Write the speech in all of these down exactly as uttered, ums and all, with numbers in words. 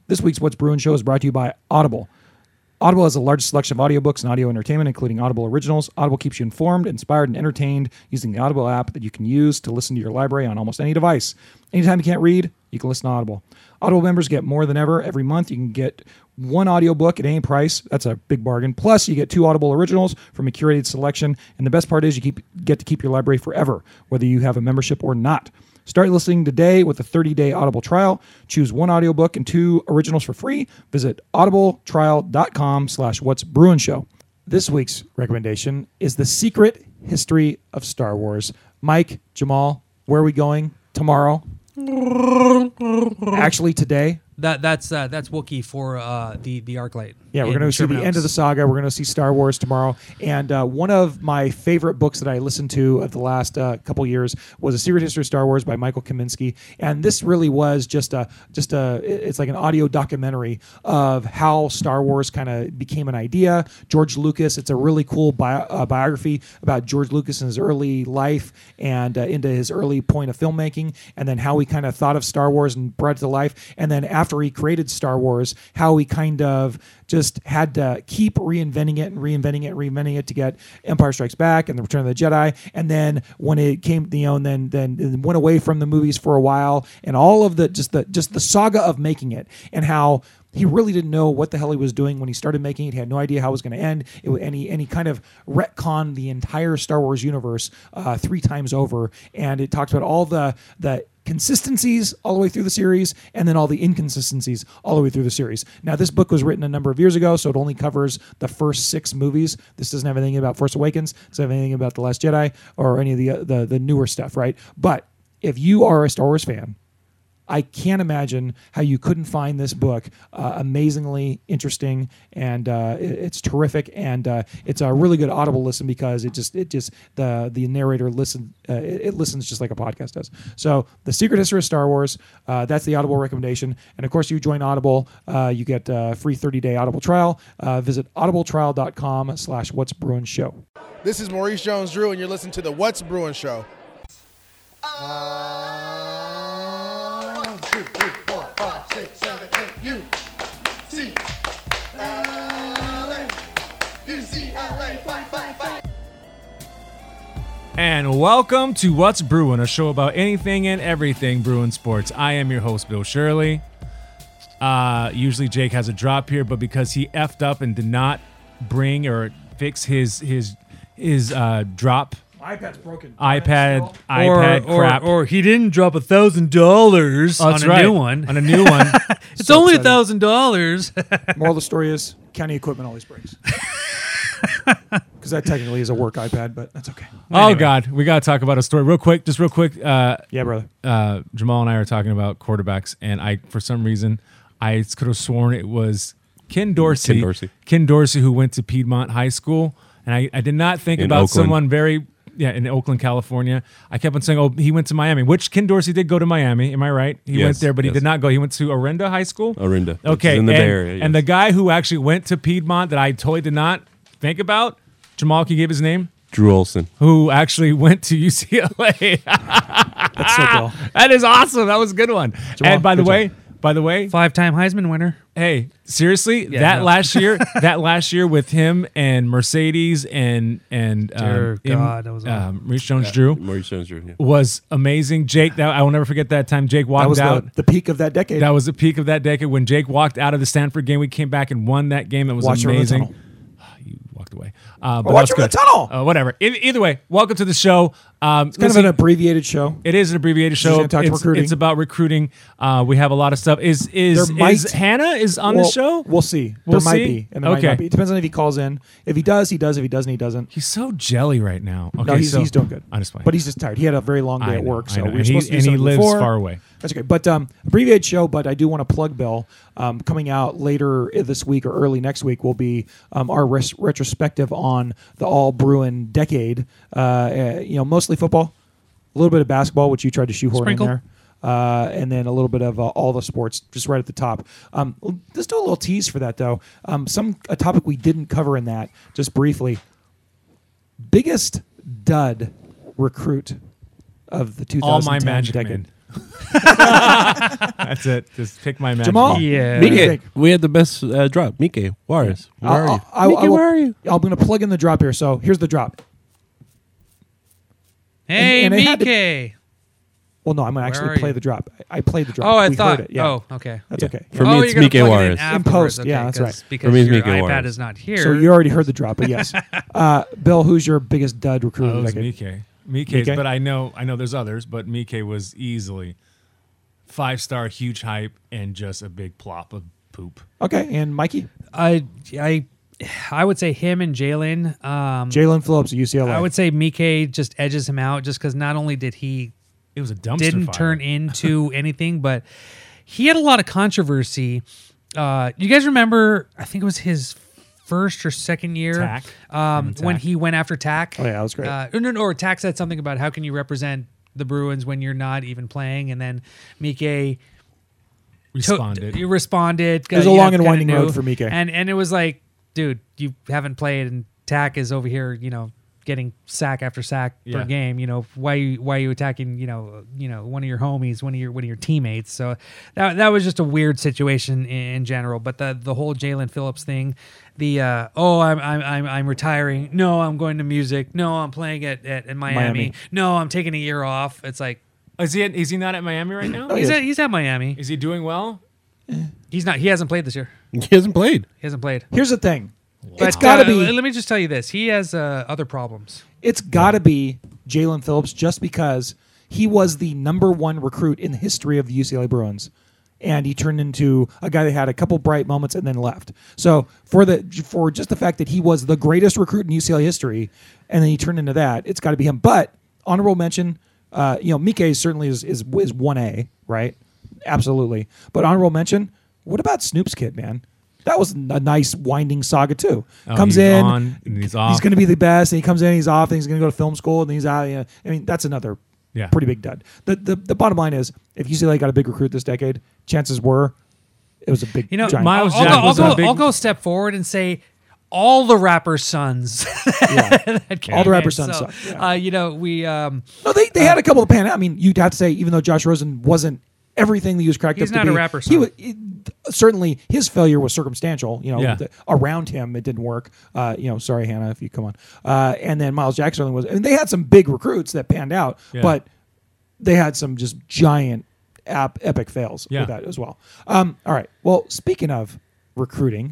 This week's What's Brewing Show is brought to you by Audible. Audible has the largest selection of audiobooks and audio entertainment, including Audible Originals. Audible keeps you informed, inspired, and entertained using the Audible app that you can use to listen to your library on almost any device. Anytime you can't read, you can listen to Audible. Audible members get more than ever. Every month, you can get one audiobook at any price. That's a big bargain. Plus, you get two Audible Originals from a curated selection. And the best part is you keep get to keep your library forever, whether you have a membership or not. Start listening today with a thirty-day Audible trial. Choose one audiobook and two originals for free. Visit audibletrial.com slash what's brewing show. This week's recommendation is The Secret History of Star Wars. Mike, Jamal, where are we going tomorrow? Actually, today. That that's uh, that's Wookiee for uh, the the ArcLight. Yeah, we're going to see the end of the saga. We're going to see Star Wars tomorrow. And uh, one of my favorite books that I listened to of the last uh, couple years was A Secret History of Star Wars by Michael Kaminsky. And this really was just a just a it's like an audio documentary of how Star Wars kind of became an idea. George Lucas. It's a really cool bio, uh, biography about George Lucas and his early life and uh, into his early point of filmmaking, and then how he kind of thought of Star Wars and brought it to life. And then after he created Star Wars, how he kind of just had to keep reinventing it and reinventing it and reinventing it to get Empire Strikes Back and The Return of the Jedi. And then when it came, you know, and then then it went away from the movies for a while, and all of the just the just the saga of making it, and how he really didn't know what the hell he was doing when he started making it. He had no idea how it was going to end. It, and, he, and he kind of retconned the entire Star Wars universe uh, three times over. And it talks about all the the consistencies all the way through the series, and then all the inconsistencies all the way through the series. Now, this book was written a number of years ago, so it only covers the first six movies. This doesn't have anything about Force Awakens, doesn't have anything about The Last Jedi, or any of the, uh, the, the newer stuff, right? But if you are a Star Wars fan, I can't imagine how you couldn't find this book uh, amazingly interesting, and uh, it, it's terrific, and uh, it's a really good Audible listen because it just it just the the narrator listen uh, it, it listens just like a podcast does. So, The Secret History of Star Wars, uh, that's the Audible recommendation, and of course, you join Audible, uh, you get a free thirty-day Audible trial. Uh, visit audibletrial.com slash what's brewing show. This is Maurice Jones-Drew, and you're listening to the What's Brewing Show. Uh... Two, three, four, five, six, seven, eight, U, C, L A, U, C, L A, fight, fight, fight. And welcome to What's Brewing, a show about anything and everything Bruin sports. I am your host, Bill Shirley. Uh, usually Jake has a drop here, but because he effed up and did not bring or fix his his his uh, drop. iPad's broken. iPad, iPad or, crap. Or, or he didn't drop a thousand dollars Oh, on that's a right. new one. On a new one. It's So only a upsetting. thousand dollars. Moral of the story is county equipment always breaks. Because that technically is a work iPad, but that's okay. Oh, Anyway. God. We got to talk about a story real quick. Just real quick. Uh, Yeah, brother. uh, Jamal and I are talking about quarterbacks, and I, for some reason, I could have sworn it was Ken Dorsey. Ken Dorsey. Ken Dorsey, who went to Piedmont High School. And I, I did not think In about Oakland. someone very, yeah, in Oakland, California. I kept on saying, oh, he went to Miami, which Ken Dorsey did go to Miami. Am I right? He Yes, went there, but he yes. did not go. He went to Orinda High School. Orinda. which Okay. is in the and, Bay Area. and the yes. guy who actually went to Piedmont that I totally did not think about, Jamal, can you give his name? Drew Olson. Who actually went to U C L A. That's so cool. That is awesome. That was a good one. Jamal, and by the good way, job. by the way, Five-time Heisman winner. hey, seriously, Yeah, that no. last year, that last year with him and Mercedes and and Dear um, God, that was um, Maurice Jones-Drew Maurice Jones-Drew. Yeah. was amazing. Jake, that I will never forget that time Jake That walked was out. the, the peak of that decade. That was the peak of that decade when Jake walked out of the Stanford game. We came back and won that game. It was Watch over the amazing. tunnel. You walked away. Uh, but watch that was over the good. tunnel. Uh, whatever. E- either way, welcome to the show. Um, It's kind of an abbreviated show. It is an abbreviated She's show. gonna talk It's, recruiting. it's about recruiting. Uh, we have a lot of stuff. Is is, There might- is Hannah is on Well, the show? We'll see. We'll there might see? be, and there might Okay. not be. It depends on if he calls in. If he does, he does. If he doesn't, he doesn't. He's so jelly right now. Okay, No, he's, so, he's doing good. I'm just playing. But he's just tired. He had a very long day I at know, work, I so know. we were And he- supposed to do and he something lives before. far away. That's okay. But um, abbreviated show, but I do want to plug, Bill, um, coming out later this week or early next week will be um, our res- retrospective on the All Bruin decade. Uh, uh, you know, mostly football, a little bit of basketball, which you tried to shoehorn Sprinkle. in there. Uh, and then a little bit of uh, all the sports, just right at the top. Um, let's do a little tease for that, though. Um, some a topic we didn't cover in that, just briefly. Biggest dud recruit of the two thousand ten All my Magic decade. Men. That's it. Just pick my match. Jamal? Yeah. What do you Mike, think? we had the best uh, drop. Mike, Juarez. Where are you? I, I, Mike, I will- where are you? I'm going to plug in the drop here. So here's the drop. Hey, and it had to- Mike. Well, no, I'm going to Where actually are play you? the drop. I I played the drop. Oh, I we thought. heard it. Yeah. Oh, okay. That's Yeah. okay. For oh, me, you're it's gonna Mike plug it Juarez. in, In afterwards, post, yeah, okay, that's 'cause- right. Because For me, it's your Mike iPad Juarez. is not here. So you already heard the drop, but yes. uh, Bill, who's your biggest dud recruit? Oh, of it the was decade? Mike. Mike's, Mike? but I know I know there's others, but Mike was easily five star, huge hype, and just a big plop of poop. Okay, and Mikey, I, I, I would say him and Jalen. Um, Jalen Phillips at U C L A. I would say Mike just edges him out just because not only did he It was a dumpster didn't fire. turn into anything, but he had a lot of controversy. Uh, you guys remember? I think it was his first or second year Tack. um, Tack. when he went after Tack. Oh, yeah, that was great. Uh, no, no, or Tack said something about how can you represent the Bruins when you're not even playing, and then Mike Responded. You responded. It was a you long know, and kinda winding knew. road for Mike. And and it was like, dude, you haven't played, and Tack is over here, you know, getting sack after sack Yeah. per game. You know, why you why are you attacking? You know, you know, one of your homies, one of your one of your teammates. So that that was just a weird situation in, in general. But the the whole Jalen Phillips thing, the uh, oh I'm I'm I'm I'm retiring. No, I'm going to music. No, I'm playing at at, at Miami. Miami. No, I'm taking a year off. It's like Is he? At, is he not at Miami right now? he's yes. at he's at Miami. Is he doing well? He's not. He hasn't played this year. He hasn't played. He hasn't played. Here's the thing. It's But, got to uh, be. Let me just tell you this: he has uh, other problems. It's got to be Jalen Phillips just because he was the number one recruit in the history of the U C L A Bruins. And he turned into a guy that had a couple bright moments and then left. So for the for just the fact that he was the greatest recruit in U C L A history, and then he turned into that, it's got to be him. But honorable mention, uh, you know, Mike certainly is is is one A, right? Absolutely. But honorable mention, what about Snoop's kid, man? That was a nice winding saga too. Oh, comes he's in, on and he's off. He's going to be the best, and he comes in, he's off, and he's going to go to film school, and he's out. You know, I mean, that's another Yeah. pretty big dud. The, the the bottom line is, if U C L A got a big recruit this decade, chances were it was a big. You know, giant Miles I'll, Jack I'll, go, was I'll, a go, big- I'll go a step forward and say all the rappers' sons. Yeah. that came All the in. rappers' sons So, suck, yeah. uh, you know, we. Um, No, they they had a couple of pan. I mean, you'd have to say, even though Josh Rosen wasn't everything that he was cracked He's up to not a be, rapper, he son. was he- certainly his failure was circumstantial. You know, Yeah. the, around him it didn't work. Uh, you know, sorry Hannah, if you come on. Uh, and then Miles Jack certainly was. And they had some big recruits that panned out, Yeah. but they had some just giant ap- epic fails Yeah. with that as well. Um, all right. Well, speaking of recruiting,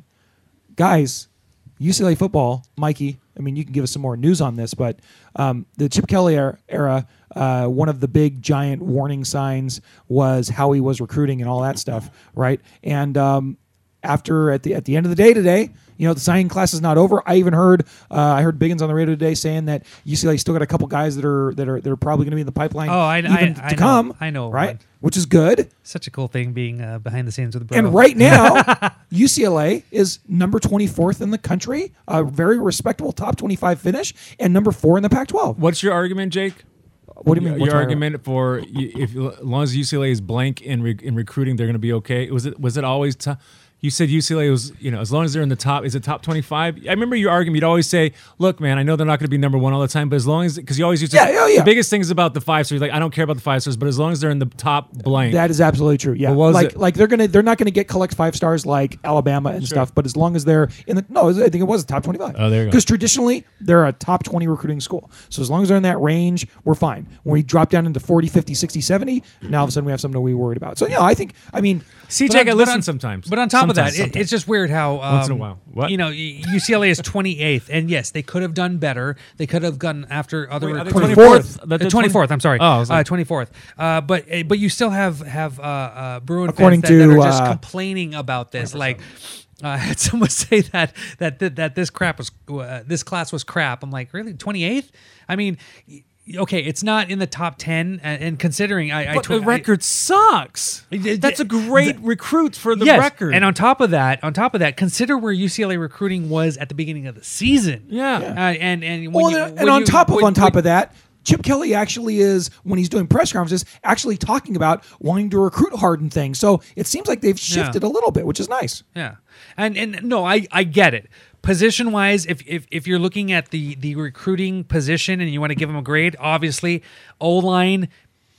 guys, U C L A football, Mikey, I mean, you can give us some more news on this, but um, the Chip Kelly era, era uh, one of the big giant warning signs was how he was recruiting and all that stuff, right? And um, after at the at the end of the day today, you know, the signing class is not over. I even heard uh, I heard Biggins on the radio today saying that U C L A still got a couple guys that are that are that are probably going to be in the pipeline. Oh, I- even I- to I know. come. I know right? one. Which is good. such a cool thing being uh, behind the scenes with the bro. And right now, U C L A is number twenty-fourth in the country, a very respectable top twenty-five finish, and number four in the Pac twelve. What's your argument, Jake? What do you mean? Your what's my argument for y- if as long as U C L A is blank in re- in recruiting, they're going to be okay. Was it was it always? T- you said U C L A was, you know, as long as they're in the top, is it top twenty-five? I remember your argument. You'd always say, "Look, man, I know they're not going to be number one all the time, but as long as because you always used to, Yeah, yeah, yeah. the biggest thing is about the five stars. Like, I don't care about the five stars, but as long as they're in the top blank, That is absolutely true. Yeah, What was like it? like they're gonna they're not gonna get collect five stars like Alabama and stuff. But as long as they're in the no, I think it was a top twenty-five. Oh, there you go. Because traditionally they're a top twenty recruiting school. So as long as they're in that range, we're fine. When we drop down into forty, fifty, sixty, seventy, now all of a sudden we have something to be worried about. So yeah, I think I mean C But J, on- I but listen on- sometimes. But on top of that, Sometimes, it, sometimes. it's just weird how um, Once in a while. What? you know, U C L A is twenty-eighth, and yes, they could have done better. They could have gone after other Wait, are they recruits. twenty-fourth? That they're twenty-fourth. I'm sorry. Oh, I was like- uh, twenty-fourth. Uh, but uh, but you still have have uh, uh, Bruin According fans that, that to, are just uh, complaining about this. Like uh, I had someone say that that that, that this crap was uh, this class was crap. I'm like, really, twenty-eighth? I mean. Okay, it's not in the top ten, and, and considering I, I but tw- the record sucks. I- That's a great recruit for the yes, record. and on top of that, on top of that, consider where U C L A recruiting was at the beginning of the season. Yeah. uh, and and when Well, you, and, when on you- top of when- on top when- of that, Chip Kelly actually is when he's doing press conferences actually talking about wanting to recruit hard and things. So it seems like they've shifted a little bit, which is nice. yeah, and and no, I I get it. Position wise, if, if if you're looking at the the recruiting position and you want to give them a grade, obviously O line.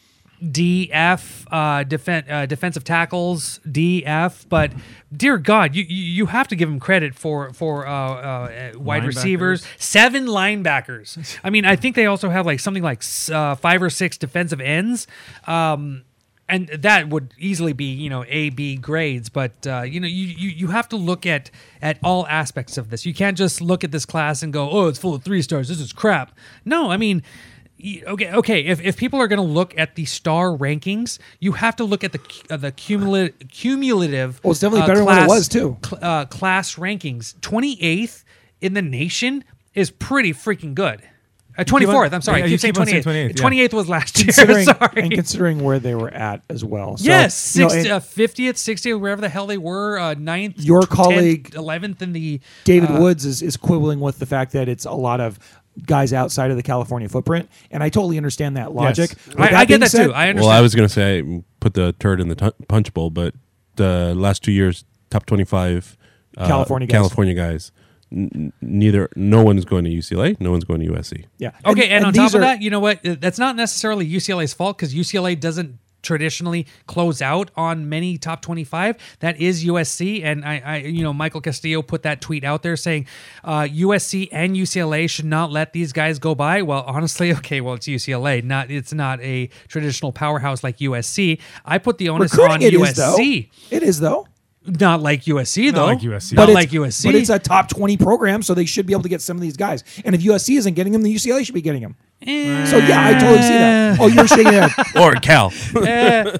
D, F, uh, defen- uh, defensive tackles, D, F. But dear God, you you you have to give him credit for for uh, uh, wide Linebackers. receivers, seven linebackers. I mean, I think they also have like something like uh, five or six defensive ends. Um, And that would easily be, you know, A, B grades. But, uh, you know, you, you, you have to look at, at all aspects of this. You can't just look at this class and go, oh, it's full of three stars. This is crap. No, I mean, y- okay, okay. If, if people are going to look at the star rankings, you have to look at the cu- uh, the cumulative cumulative. Well, it's definitely uh, better than what it class- was, too. cl- uh, class rankings. twenty-eighth in the nation is pretty freaking good. Uh, twenty-fourth. I'm sorry. Yeah, I you keep saying keep on saying twenty-eighth. twenty-eighth, yeah. twenty-eighth was last year. Considering, Sorry. and considering where they were at as well. So, Yes, you know, sixty, and uh, fiftieth, sixtieth, wherever the hell they were, uh, ninth, Your tenth, colleague, eleventh in the David uh, Woods is, is quibbling with the fact that it's a lot of guys outside of the California footprint, and I totally understand that logic. Yes. With I, I get being that said- too. I understand. Well, I was going to say I put the turd in the t- punch bowl, but the last two years, top twenty-five uh, California guys. California guys. N- neither, no one's going to U C L A. No one's going to U S C. Yeah. Okay, and, on these top of are- that, you know what? Uh, That's not necessarily U C L A's fault because U C L A doesn't traditionally close out on many top twenty-five. That is U S C, and I, I you know, Michael Castillo put that tweet out there saying uh, U S C and U C L A should not let these guys go by. Well, honestly, okay, well, it's U C L A, not it's not a traditional powerhouse like U S C. I put the onus recruiting on it U is, S though. C. It is, though. Not like U S C though. like U S C. Not But it's- like U S C. But it's a top twenty program, so they should be able to get some of these guys. And if U S C isn't getting them, then U C L A should be getting them. Eh. So, yeah, I totally see that. Oh, you're shaking your head. Or Cal. Eh.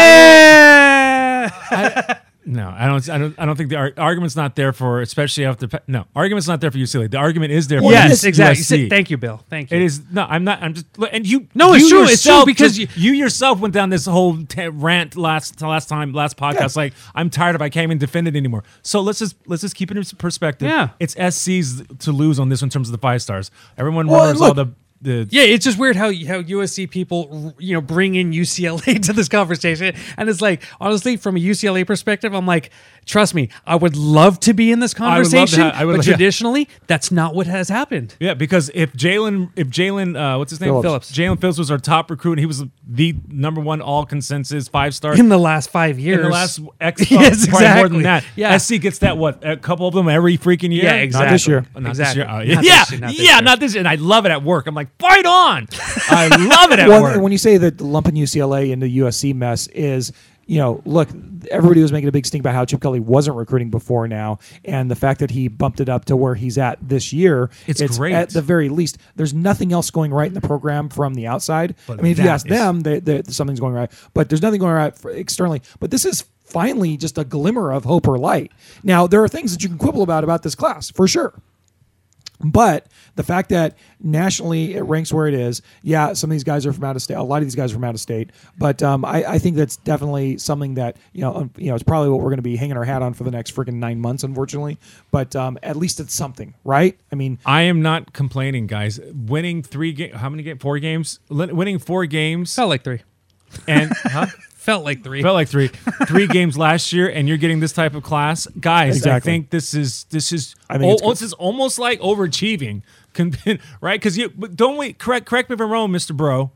Yeah. Eh. No, I don't. I don't. I don't think the ar- argument's not there for, especially after. pe- No, argument's not there for U C L A. The argument is there for Yes, U S C. exactly. Thank you, Bill. Thank you. It is no. I'm not. I'm just. And you. No, it's you true, it's true, yourself because just- you, yourself went down this whole t- rant last last time last podcast. Like I'm tired of. I can't even defend it anymore. So let's just let's just keep it in perspective. Yeah. It's S C's to lose on this in terms of the five stars. Everyone Well, remembers all look- the the. Yeah, it's just weird how how U S C people you know bring in U C L A to this conversation, and it's like honestly, from a U C L A perspective, I'm like, trust me, I would love to be in this would love to conversation, ha- I would- but yeah. traditionally, that's not what has happened. Yeah, because if Jalen, if Jalen, uh, what's his name? Phillips. Jalen Phillips was our top recruit, and he was the number one all consensus five star In the last five years, in the last X. Yes, probably more than exactly. that. Yeah. S C gets that what a couple of them every freaking year. Yeah, exactly. Not this year. Not exactly. this year. Oh, Not yeah, this yeah, year, not this yeah, year. not this year. And I love it at work. I'm like, fight on. I love it at Well, work. and when you say that lumping U C L A into U S C mess is, you know, look, everybody was making a big stink about how Chip Kelly wasn't recruiting before now, and the fact that he bumped it up to where he's at this year, It's great. At the very least, there's nothing else going right in the program from the outside. But I mean, if you that ask is- them, they, they, something's going right, but there's nothing going right for externally. But this is finally just a glimmer of hope or light. Now, there are things that you can quibble about about this class for sure. But the fact that nationally it ranks where it is, yeah, some of these guys are from out of state. A lot of these guys are from out of state. But um, I, I think that's definitely something that you know, um, you know, it's probably what we're going to be hanging our hat on for the next freaking nine months, unfortunately. But um, at least it's something, right? I mean, I am not complaining, guys. Winning three games, how many games? Four games. Li- winning four games, felt like three. and huh? Felt like three. Felt like three, three games last year, and you're getting this type of class, guys. Exactly. I think this is this is I think oh, it's good. this is almost like overachieving, Con- right? Because you but don't wait. Correct, correct me if I'm wrong, Mister Bro.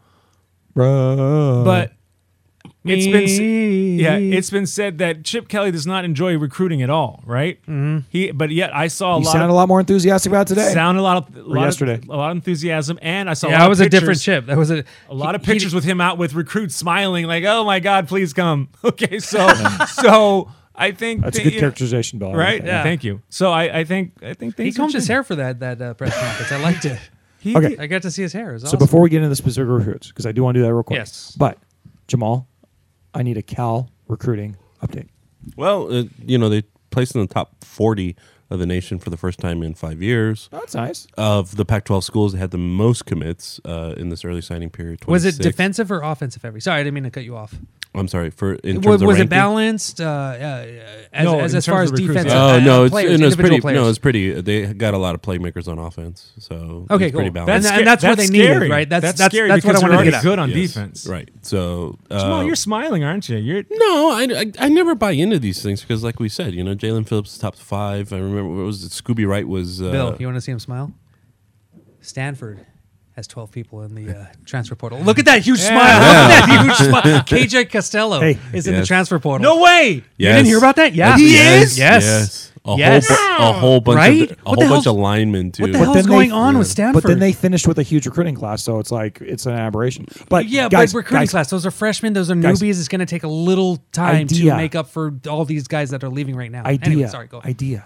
bro. But it's been s- yeah, it's been said that Chip Kelly does not enjoy recruiting at all, right? Mm-hmm. He, but yet I saw a you lot sound of a lot more enthusiastic about it today. sound a lot of a lot yesterday. of, a lot of enthusiasm, and I saw a Yeah, lot that of was a different pictures- chip. That was a A lot of he- he- pictures with him out with recruits smiling, like, "Oh my God, please come." Okay, so so I think That's a that, good you know, characterization, Bill. I like right? that. Yeah. Thank you. So I, I think I think He things combed are his changing. hair for that that uh, press conference. I liked it. He Okay. did- I got to see his hair. It was So awesome. before we get into the specific recruits, because I do want to do that real quick. Yes. But Jamal, I need a Cal recruiting update. Well, uh, you know, they placed in the top forty of the nation for the first time in five years. Oh, that's nice. Of the Pac twelve schools, they had the most commits uh, in this early signing period. was it twenty-six. defensive or offensive heavy? Sorry, I didn't mean to cut you off. I'm sorry. For in terms Was, of was it ranking? balanced uh, uh, as, No, as, in as far terms as of recruits, defensive? yeah. Oh uh, no, it's, players, and it's individual pretty. players? No, it's pretty. They got a lot of playmakers on offense, so Okay, it's pretty cool. balanced. And- and that's what they needed, scary. right? That's- that's, that's- scary that's what I because wanted to they're get already at. good on Yes, defense. right? So, uh, Jamal, you're smiling, aren't you? You're no, I, I, I never buy into these things because, like we said, you know, Jalen Phillips is top five. I remember what was it? Scooby Wright was. Uh, Bill, you want to see him smile? Stanford, has twelve people in the uh, transfer portal. Look at that huge smile. Look at that huge smile. K J Costello Hey. is in the Yes. transfer portal. No way. You Yes. didn't hear about that? Yeah. He yes. is? Yes. Yes. A Yes. whole bu- a whole bunch Right? of a What the whole bunch hell's- of linemen too. What the But hell's then they- going on yeah. with Stanford? But then they finished with a huge recruiting class, so it's like it's an aberration. But yeah, guys, but recruiting guys, class, those are freshmen, those are Guys. newbies. It's going to take a little time Idea. to make up for all these guys that are leaving right now. idea, Anyway, sorry, go ahead. idea.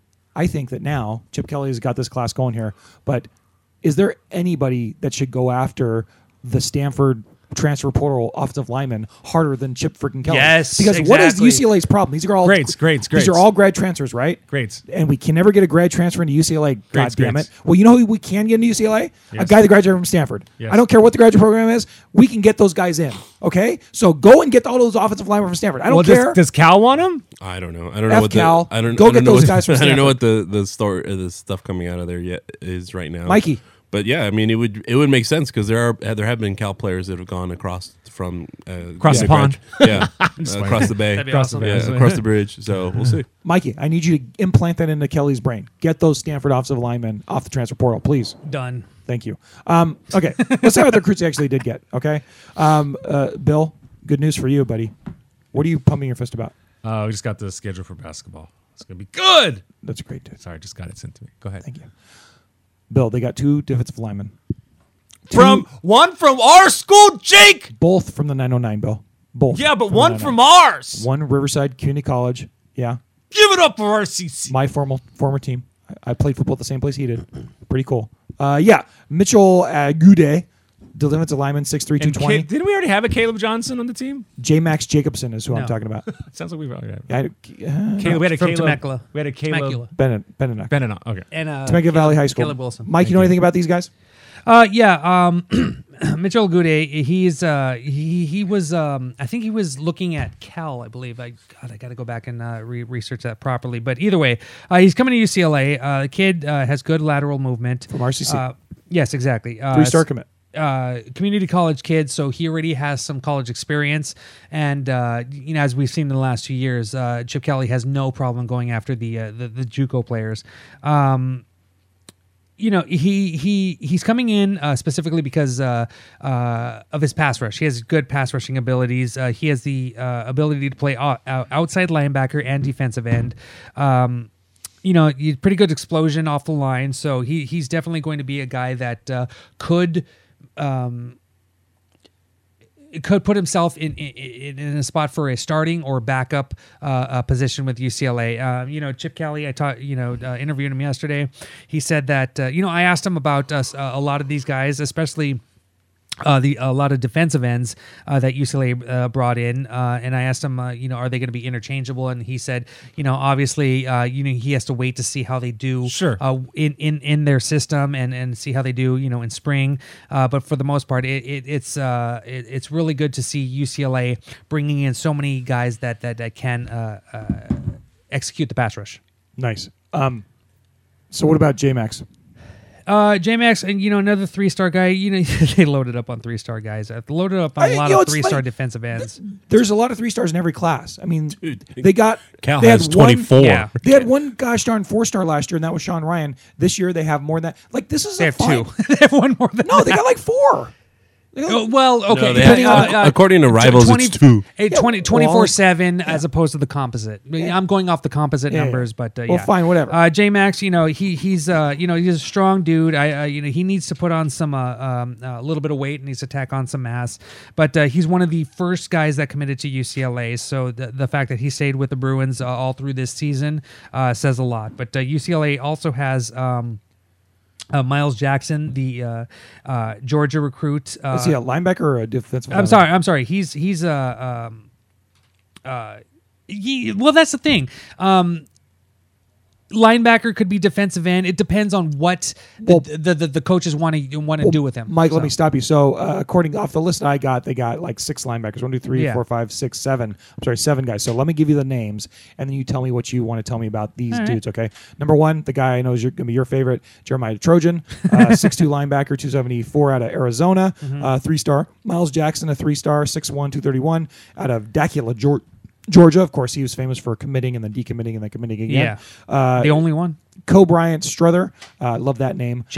I think that now Chip Kelly has got this class going here, but is there anybody that should go after the Stanford transfer portal offensive lineman harder than Chip freaking Kelly? Yes, because what is exactly. U C L A's problem? These are all Grades, grades, These are grades. all grad transfers, right? Grades. And we can never get a grad transfer into U C L A. God Grades, damn grades. it! Well, you know who we can get into U C L A? A Yes. guy that graduated from Stanford. Yes. I don't care what the graduate program is. We can get those guys in. Okay, so go and get all those offensive linemen from Stanford. I don't Well, care. does, does Cal want him? I don't know. I don't know F what Cal. the I don't Go I don't get know those what- guys from I don't know Stanford. what the the story uh, the stuff coming out of there yet is right now, Mikey. But yeah, I mean, it would it would make sense because there are there have been Cal players that have gone across from uh, Across the grad- yeah, uh, playing. across the bay, That'd be Across the awesome. bay. yeah, across the bridge. So we'll see. Mikey, I need you to implant that into Kelly's brain. Get those Stanford offensive linemen off the transfer portal, please. Done. Thank you. Um, okay, let's talk about the recruits they actually did get. Okay, um, uh, Bill, good news for you, buddy. What are you pumping your fist about? Uh, we just got the schedule for basketball. It's gonna be good. That's great, dude. Sorry, just got it sent to me. Go ahead. Thank you, Bill. They got two defensive linemen, From Two- one from our school, Jake. both from the nine oh nine. Bill, both. Yeah, but from the one nine oh from nine. ours. one Riverside Community College. Yeah, Give it up for R C C. my formal former team. I, I played football at the same place he did. Pretty cool. Uh, yeah, Mitchell Agude, defensive lineman, six three, two And twenty. Ca- didn't we already have a Caleb Johnson on the team? J. Max Jacobson is who I'm No. talking about. It sounds like we've already had. I, uh, Caleb, we had a From Caleb. Temecula. We had a Caleb. Temecula. Bennett, Bennett. Bennett. Okay. And uh, Temecula Valley High School. Caleb Wilson. Mike, you know anything about these guys? Uh, yeah. Um, Mitchell Gude, he's uh, he he was um, I think he was looking at Cal, I believe. I God, I got to go back and uh, re- research that properly. But either way, uh, he's coming to U C L A. Uh, the kid uh, has good lateral movement From R C C. Uh, yes, exactly. Uh, Three-star commit. uh, community college kid, so he already has some college experience. And uh, you know, as we've seen in the last two years, uh, Chip Kelly has no problem going after the uh, the, the JUCO players. Um, you know, he he he's coming in uh, specifically because uh, uh, of his pass rush. He has good pass rushing abilities. Uh, he has the uh, ability to play o- o- outside linebacker and defensive end. Um, you know, he's pretty good explosion off the line. So he he's definitely going to be a guy that uh, could. Um, could put himself in, in in a spot for a starting or backup uh, uh, position with U C L A. Uh, you know, Chip Kelly, I taught, you know, uh, interviewed him yesterday. He said that, uh, you know, I asked him about us, uh, a lot of these guys, especially Uh, the a lot of defensive ends uh, that U C L A uh, brought in, uh, and I asked him, uh, you know, are they going to be interchangeable? And he said, you know, obviously, uh, you know, he has to wait to see how they do, Sure. uh, in, in in their system, and and see how they do, you know, in spring. Uh, but for the most part, it, it it's uh it, it's really good to see U C L A bringing in so many guys that that that can uh, uh, execute the pass rush. Nice. Um, so what about J Max? Uh, J Max, and you know, another three star guy. You know, they loaded up on three star guys. Uh, loaded up on I- a lot you know, of it's three star funny. defensive ends. There's a lot of three stars in every class. I mean, Dude, they got Cal they has had one- twenty-four. Yeah. They had one gosh darn four star last year, and that was Sean Ryan. This year they have more than that. Like this is They a have fine- two. They have one more than No, they got like four. They got- Oh, well, okay. No, they Depending have- on- according to Rivals, it's two. eh, Yeah, twenty, well, twenty-four seven as opposed to the composite. Yeah. I'm going off the composite Yeah, yeah. numbers, but uh, Well, yeah. fine, whatever. Uh, J Max, you know, he he's uh, you know, he's a strong dude. I uh, you know, he needs to put on some uh, um, a little bit of weight and needs to tack on some mass. But uh, he's one of the first guys that committed to U C L A. So the the fact that he stayed with the Bruins uh, all through this season uh, says a lot. But uh, U C L A also has. Um, Uh, Miles Jackson, the uh, uh, Georgia recruit. Uh, Is he a linebacker or a defensive? I'm lineman? sorry. I'm sorry. He's he's a um, uh, he, well, that's the thing. Um, linebacker could be defensive end. It depends on what Well- the, the, the the coaches want to want to Well, do with him. Mike, let So- me stop you. So, uh, according off the list I got, they got like six linebackers. One, two, three, Yeah. four, five, six, seven. I'm sorry, seven guys. So let me give you the names, and then you tell me what you want to tell me about these All right. dudes. Okay. Number one, the guy I know is your, gonna be your favorite, Jeremiah Trojan, uh, six two linebacker, two seventy-four out of Arizona, Mm-hmm. uh, three star. Miles Jackson, a three star, six one, two thirty-one out of Dacula, Georgia. Georgia, of course, he was famous for committing and then decommitting and then committing again. Yeah. Uh, the only one. Co Bryant Struther, uh, love that name. Jay.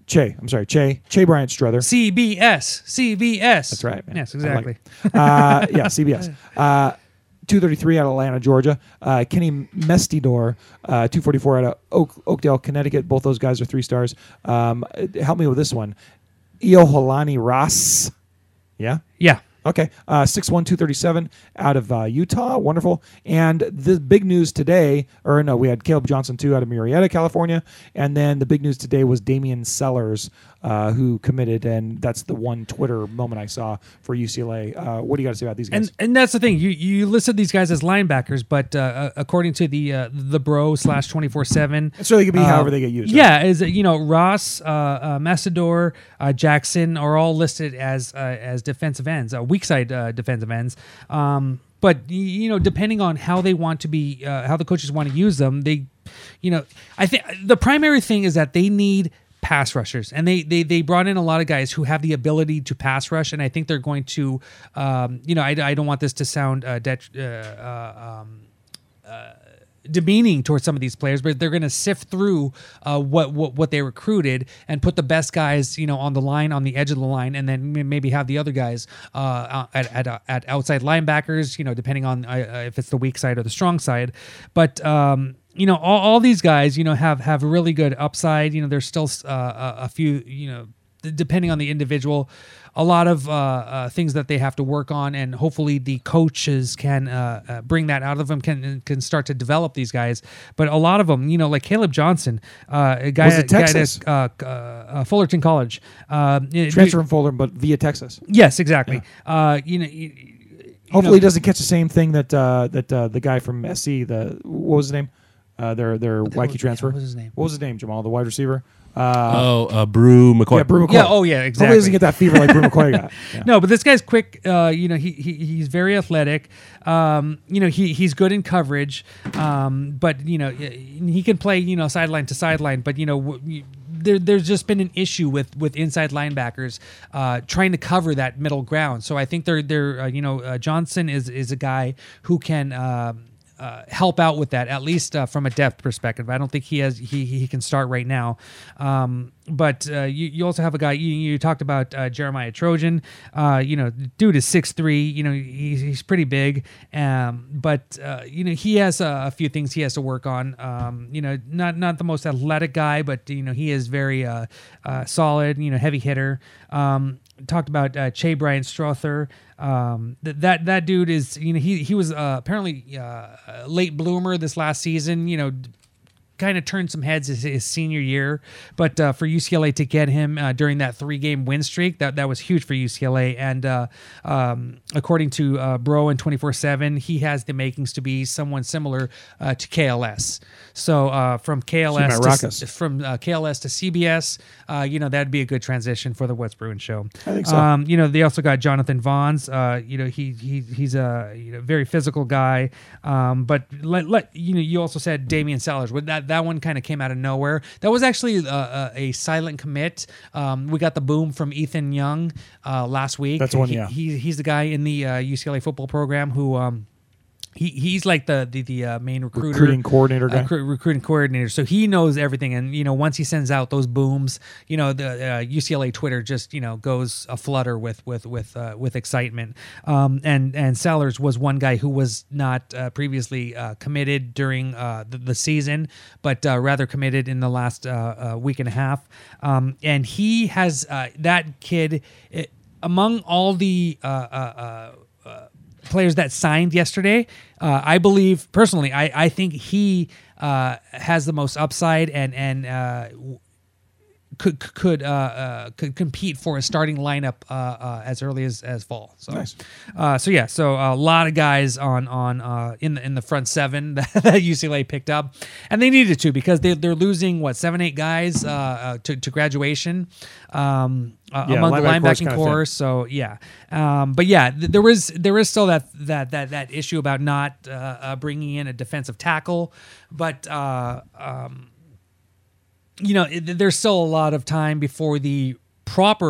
Che. I'm sorry, Che. Che Bryant Strother. C B S. C B S. That's right, man. Yes, I like exactly. it. uh, yeah, C B S. Uh, two thirty-three out of Atlanta, Georgia. Uh, Kenny Mestidor, uh, two forty-four out of Oak, Oakdale, Connecticut. Both those guys are three stars. Um, help me with this one. Ioholani Ross. Yeah? Yeah. Okay, uh, six one, two thirty-seven out of uh, Utah. Wonderful. And the big news today, or no, we had Caleb Johnson, too, out of Murrieta, California. And then the big news today was Damian Sellers, uh, who committed. And that's the one Twitter moment I saw for U C L A. Uh, what do you got to say about these guys? And and that's the thing. You you listed these guys as linebackers, but uh, according to the uh, the bro slash twenty-four seven. so they could be uh, however they get used. right? Yeah, is you know Ross, uh, uh, Massador, uh, Jackson are all listed as uh, as defensive ends, uh, weak side uh, defensive ends. Um, but y- you know, depending on how they want to be, uh, how the coaches want to use them, they, you know, I think the primary thing is that they need pass rushers, and they they they brought in a lot of guys who have the ability to pass rush, and I think they're going to, um, you know, I, I don't want this to sound uh, det- uh, uh, um, uh, demeaning towards some of these players, but they're going to sift through uh, what, what what they recruited and put the best guys, you know, on the line, on the edge of the line, and then m- maybe have the other guys uh, at at, uh, at outside linebackers, you know, depending on uh, if it's the weak side or the strong side. But um, you know, all, all these guys, you know, have have really good upside. You know, there's still uh, a, a few, you know, d- depending on the individual, a lot of uh, uh, things that they have to work on, and hopefully the coaches can uh, uh, bring that out of them, can can start to develop these guys. But a lot of them, you know, like Caleb Johnson, uh, a guy, Was it guy Texas? at uh, uh, Fullerton College, uh, Transfer from Fuller, but via Texas. Yes, exactly. Uh, you know. You, Hopefully, know, he doesn't catch the same thing that uh, that uh, the guy from S C. The what was his name? Uh, their their wacky transfer. What was his name? What was his name? Jamal, the wide receiver. Uh, Oh, uh, Brew McCoy. yeah, Brew McCoy. Yeah. Oh, yeah. Hopefully, he Exactly. doesn't get that fever like Brew McCoy got. Yeah. No, but this guy's quick. Uh, you know, he, he he's very athletic. Um, you know, he he's good in coverage. Um, but you know, he can play, you know, sideline to sideline. But you know, w- there there's just been an issue with with inside linebackers uh, trying to cover that middle ground. So I think they're they're uh, you know uh, Johnson is is a guy who can. Uh, Uh, help out with that, at least uh, from a depth perspective. I don't think he has he he can start right now. Um, but uh, you you also have a guy you, you talked about uh, Jeremiah Trojan. Uh, you know, dude is six three. You know, he's he's pretty big. Um, but uh, you know, he has a, a few things he has to work on. Um, you know, not not the most athletic guy, but you know, he is very uh, uh, solid. You know, heavy hitter. Um, talked about uh, Che Bryant Strother. Um, th- that that dude is, you know, he he was uh, apparently uh, a late bloomer this last season. You know, d- kind of turned some heads his, his senior year, but uh, for U C L A to get him uh, during that three game win streak, that that was huge for U C L A. And uh, um, according to uh, Bro and twenty-four seven, he has the makings to be someone similar uh, to K L S. So uh, from K L S Matt to, Rackus. from uh, K L S to C B S, uh, you know, that'd be a good transition for the What's Bruin show. I think so. Um, you know, they also got Jonathan Vaughns. Uh, you know, he he he's a you know, very physical guy. Um, but let, let you know, you also said Damian Sellers. Well, that that one kind of came out of nowhere. That was actually a, a, a silent commit. Um, we got the boom from Ethan Young uh, last week. That's one, He- yeah. He, he's the guy in the uh, U C L A football program who. Um, He, he's like the the, the uh, main recruiter, Recruiting coordinator guy. uh, recru- recruiting coordinator. So he knows everything, and you know, once he sends out those booms, you know, the uh, U C L A Twitter just you know goes aflutter with with with uh, with excitement. Um, and and Sellers was one guy who was not uh, previously uh, committed during uh, the, the season, but uh, rather committed in the last uh, uh, week and a half. Um, and he has uh, that kid it, among all the. Uh, uh, uh, players that signed yesterday, uh, I believe personally, I, I think he uh, has the most upside and and uh, w- could could uh, uh, could compete for a starting lineup uh, uh, as early as, as fall. So, Nice. uh, so yeah, so a lot of guys on on uh, in the in the front seven that, that U C L A picked up, and they needed to because they they're losing what seven eight guys uh, uh, to to graduation. Um, uh, Yeah, among the linebacker core's linebacking kinda core, thin. so yeah, um, but yeah, th- there is there is still that that that that issue about not uh, uh, bringing in a defensive tackle, but uh, um, you know, it, there's still a lot of time before the proper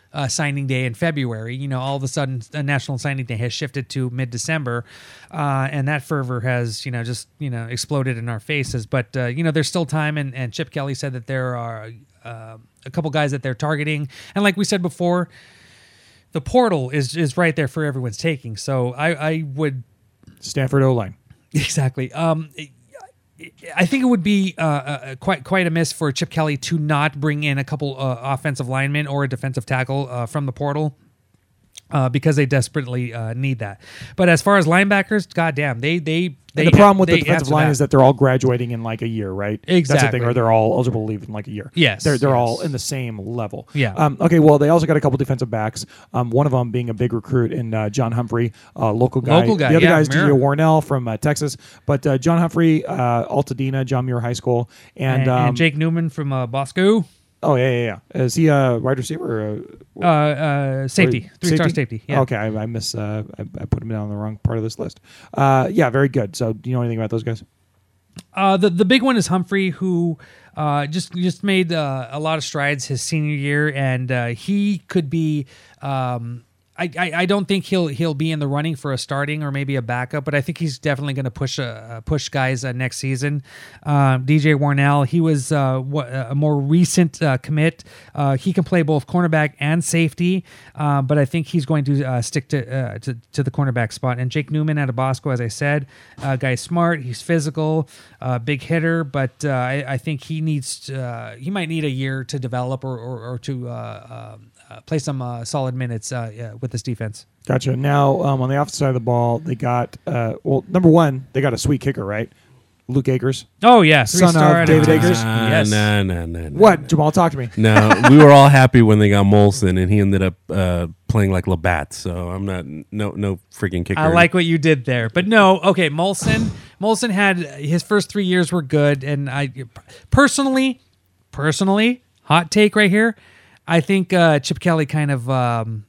uh, signing day in February. You know, all of a sudden, a national signing day has shifted to mid-December, uh, and that fervor has, you know, just, you know, exploded in our faces. But, uh, you know, there's still time, and, and Chip Kelly said that there are uh, a couple guys that they're targeting. And like we said before, the portal is, is right there for everyone's taking. So I, I would... Stanford O-line. Exactly. Um, I think it would be uh, uh, quite quite a miss for Chip Kelly to not bring in a couple uh, offensive linemen or a defensive tackle uh, from the portal. Uh, because they desperately uh, need that. But as far as linebackers, goddamn, they they they. And the problem with the they defensive answer line that. is that they're all graduating in like a year, right? That's the Exactly. thing, or they're all eligible to leave in like a year. Yes, they're they're yes. all in the same level. Yeah. Um, okay. Well, they also got a couple defensive backs. Um, one of them being a big recruit in uh, John Humphrey, uh, local guy. Local guy, The other yeah, guy is D J Mirror. Warnell from uh, Texas, but uh, John Humphrey, uh, Altadena, John Muir High School, and, and, um, and Jake Newman from uh, Bosco, Oh yeah, yeah, yeah. Is he a wide receiver? Or uh, uh, safety, or- three star safety. Yeah. Okay, I, I miss. Uh, I, I put him down on the wrong part of this list. Uh, yeah, very good. So, do you know anything about those guys? Uh, the the big one is Humphrey, who uh, just just made uh, a lot of strides his senior year, and uh, he could be. Um, I, I, I don't think he'll he'll be in the running for a starting or maybe a backup, but I think he's definitely going to push uh, push guys uh, next season. Um, D J Warnell, he was uh, what, a more recent uh, commit. Uh, he can play both cornerback and safety, uh, but I think he's going to uh, stick to, uh, to to the cornerback spot. And Jake Newman out of Bosco, as I said, uh, guy's smart, he's physical, uh, big hitter, but uh, I, I think he needs to, uh, he might need a year to develop or or, or to. Uh, um, Uh, play some uh, solid minutes uh, yeah, with this defense. Gotcha. Now, um, on the opposite side of the ball, they got uh, well. Number one, they got a sweet kicker, right? Luke Akers. Oh yeah, Son three-star of David out of- Akers? Yes. Nah, nah, nah, nah. What, Jamal? Talk to me. No, we were all happy when they got Molson, and he ended up uh, playing like Labatt. So I'm not no no freaking kicker. I like what you did there, but no. Okay, Molson. Molson had his first three years were good, and I personally, personally, hot take right here. I think uh, Chip Kelly kind of um,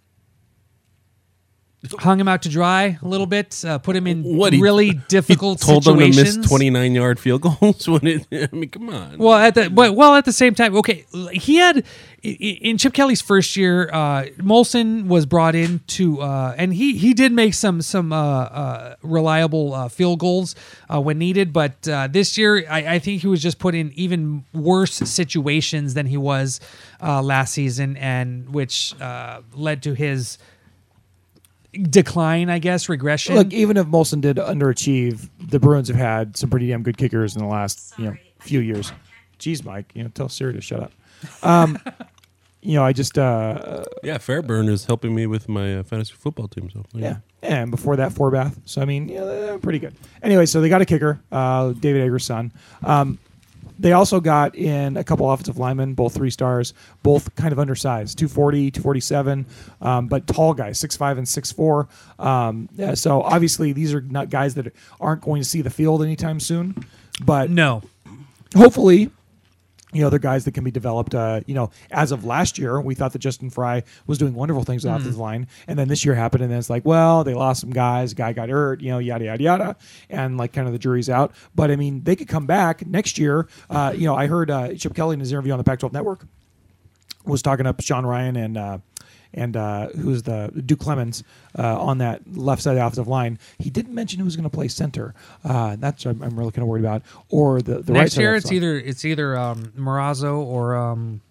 hung him out to dry a little bit, uh, put him in What, he- really difficult He told situations. them to miss twenty-nine yard field goals when it. I mean, come on. Well, at the but well at the same time, okay, he had i- i- in Chip Kelly's first year, uh, Molson was brought in to, uh, and he he did make some some uh, uh, reliable uh, field goals uh, when needed, but uh, this year I, I think he was just put in even worse situations than he was uh, last season, and which uh, led to his decline, I guess, regression. Look, even if Molson did underachieve, the Bruins have had some pretty damn good kickers in the last you know few years. Jeez, Mike, you know, tell Siri to shut up. Um, you know, I just uh, Yeah, Fairburn is helping me with my uh, fantasy football team. So yeah, and before that, Forbath. So I mean, yeah, they're pretty good. Anyway, so they got a kicker, uh, David Akers' son. Um, They also got in a couple offensive linemen, both three stars, both kind of undersized, two forty, two forty-seven, um, but tall guys, six five and six four. Um, yeah, so obviously these are not guys that aren't going to see the field anytime soon, but no. hopefully, you know, they're guys that can be developed. Uh, you know, as of last year, we thought that Justin Fry was doing wonderful things with the offensive line, and then this year happened, and then it's like, well, they lost some guys, guy got hurt, you know, yada yada yada, and like kind of the jury's out. But I mean, they could come back next year. Uh, you know, I heard uh, Chip Kelly in his interview on the Pac twelve Network was talking up Sean Ryan and. Uh, and uh, who's the Duke Clemens uh, on that left side of the offensive line. He didn't mention who was going to play center. Uh, that's what I'm, I'm really kind of worried about. Or the, the right Next side year, of it's the offensive line. either it's either um, Morazzo or um,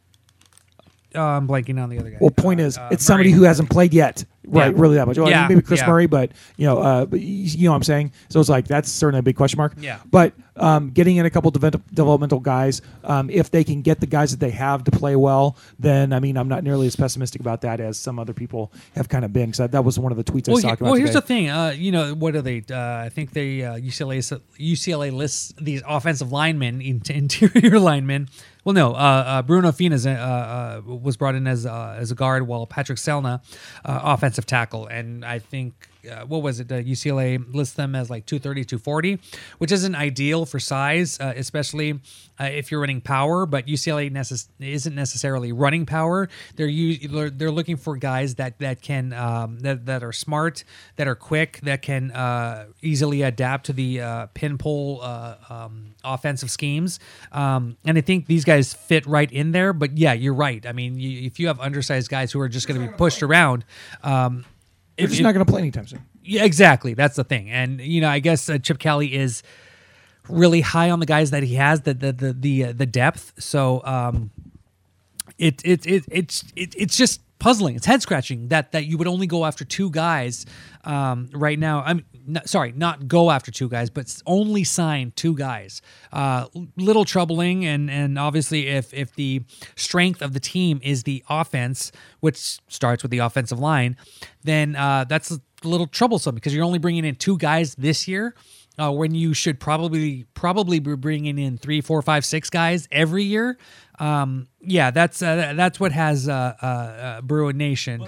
uh, I'm blanking on the other guy. Well, point Uh, is, uh, it's somebody Murray. who hasn't played yet, right? Yeah. Really that much. Well, I mean, Yeah, maybe Chris yeah. Murray, but you know, uh, but y- you know what I'm saying. So it's like that's certainly a big question mark. Yeah. But um, getting in a couple deve- developmental guys, um, if they can get the guys that they have to play well, then I mean, I'm not nearly as pessimistic about that as some other people have kind of been. Because that was one of the tweets I Well, was he- talking about well here's today. the thing. Uh, you know, what are they? Uh, I think they uh, U C L A s- U C L A lists these offensive linemen, in, interior linemen. Well, no, uh, uh, Bruno Fina uh, uh, was brought in as uh, as a guard, while Patrick Selna, uh, offensive tackle, and I think uh, what was it? Uh, U C L A lists them as like two thirty, two forty, which isn't ideal for size, uh, especially uh, if you're running power. But U C L A necess- isn't necessarily running power. They're u- they're, they're looking for guys that that can um, that that are smart, that are quick, that can uh, easily adapt to the uh, pin pull uh, um, offensive schemes. Um, and I think these guys fit right in there. But yeah, you're right. I mean, you, if you have undersized guys who are just going to be pushed around. Um, They're if- just if- not going to play anytime soon. Yeah, exactly. That's the thing. And you know, I guess uh, Chip Kelly is really high on the guys that he has, the the the the, uh, the depth. So um, it it it it's it, it's just puzzling. It's head scratching that that you would only go after two guys um, right now. I'm not, sorry, not go after two guys, but s- only sign two guys. Uh, little troubling, and and obviously if if the strength of the team is the offense, which starts with the offensive line, then uh, that's a little troublesome because you're only bringing in two guys this year. Uh, when you should probably probably be bringing in three, four, five, six guys every year, um, yeah, that's uh, that's what has uh, uh, uh, Bruin Nation.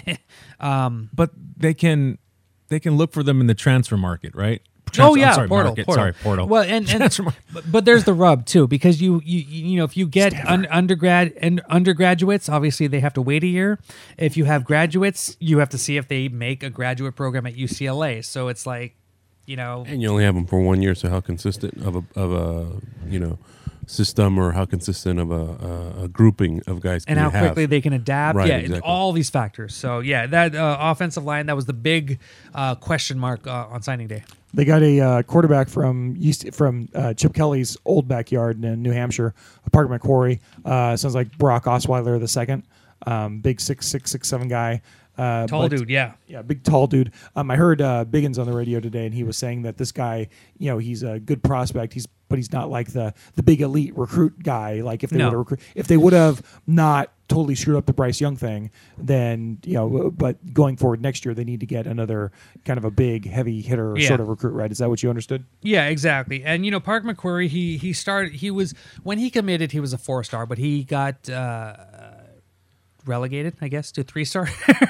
But they can they can look for them in the transfer market, right? Oh Trans- I'm yeah, sorry, portal, market. portal. Sorry, portal. Well, and, and Transfer mar- but, but there's the rub too, because you you you know if you get un, undergrad and undergraduates, obviously they have to wait a year. If you have graduates, you have to see if they make a graduate program at U C L A. So it's like, you know, And you only have them for one year, so how consistent of a of a you know system or how consistent of a, a, a grouping of guys can and how you have? quickly they can adapt. Right, yeah, it's exactly. all these factors. So yeah, that uh, offensive line, that was the big uh, question mark uh, on signing day. They got a uh, quarterback from East, from uh, Chip Kelly's old backyard in New Hampshire, Parker McQuarrie. Uh, sounds like Brock Osweiler the second, um, big six six six seven guy. Uh, Tall but- dude, yeah. Yeah, big tall dude. Um, I heard uh, Biggins on the radio today, and he was saying that this guy, you know, he's a good prospect. He's but he's not like the the big elite recruit guy. Like if they No. would have recruit, if they would have not totally screwed up the Bryce Young thing, then you know. But going forward next year, they need to get another kind of a big heavy hitter Yeah. sort of recruit. Right? Is that what you understood? Yeah, exactly. And you know, Park McQuarrie, he he started. He was when he committed, he was a four star, but he got uh, relegated, I guess, to three star.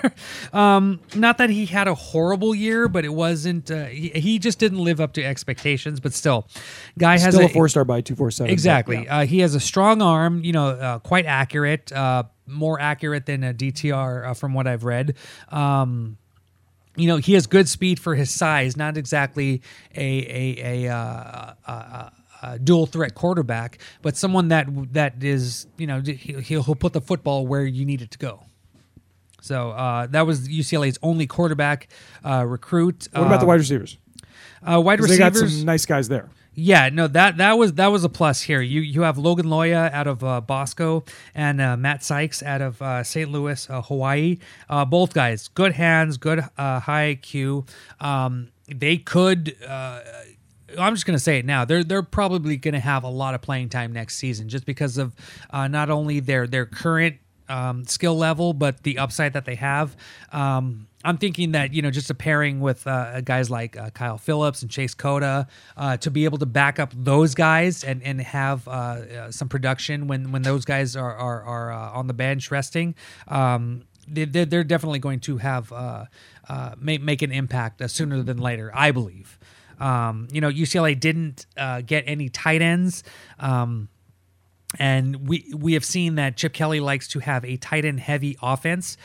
um, not that he had a horrible year, but it wasn't. Uh, he, he just didn't live up to expectations. But still, guy has Still a, a four star by two four seven. Exactly. Uh, he has a strong arm, you know, uh, quite accurate, uh, more accurate than a D T R uh, from what I've read. Um, you know, he has good speed for his size, not exactly a a a, uh, a, a, a dual threat quarterback, but someone that that is, you know, he, he'll he'll put the football where you need it to go. So uh, that was U C L A's only quarterback uh, recruit. What about the wide receivers? uh, wide 'Cause they receivers? got some nice guys there. Yeah, no, that that was that was a plus here. You you have Logan Loya out of uh, Bosco and uh, Matt Sykes out of uh, Saint Louis, uh, Hawaii. Uh, both guys, good hands, good uh, high I Q. Um, they could. Uh, I'm just going to say it now. They're they're probably going to have a lot of playing time next season, just because of uh, not only their their current um, skill level, but the upside that they have. Um, I'm thinking that, you know, just a pairing with uh, guys like uh, Kyle Phillips and Chase Cota uh, to be able to back up those guys and and have uh, uh, some production when when those guys are are, are uh, on the bench resting. Um, they, they're they're definitely going to have uh, uh, make make an impact uh, sooner than later, I believe. Um, you know, U C L A didn't uh, get any tight ends. Um, And we we have seen that Chip Kelly likes to have a tight end heavy offense,